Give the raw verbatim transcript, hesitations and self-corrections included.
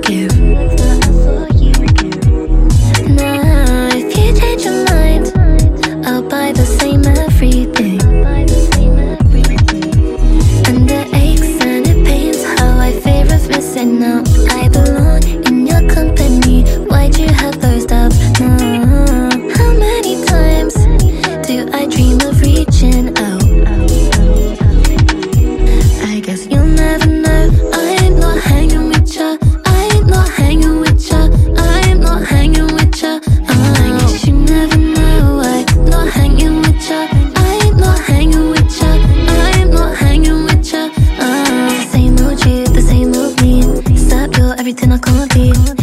give. Nah, if you change your mind, I'll buy the same everything. And it aches and it pains how I fear of missing out. I belong in your company, why'd you have those doubts? Nah, how many times do I dream of reaching out? I guess you'll never know. I ain't not hanging with ya, I ain't not hanging with ya, I ain't not hanging with ya. uh, I guess you never know. I'm not hanging with ya, I ain't not hanging with ya, I ain't not hanging with ya. uh, The same old you, the same old me. Stop, you're everything I can't be.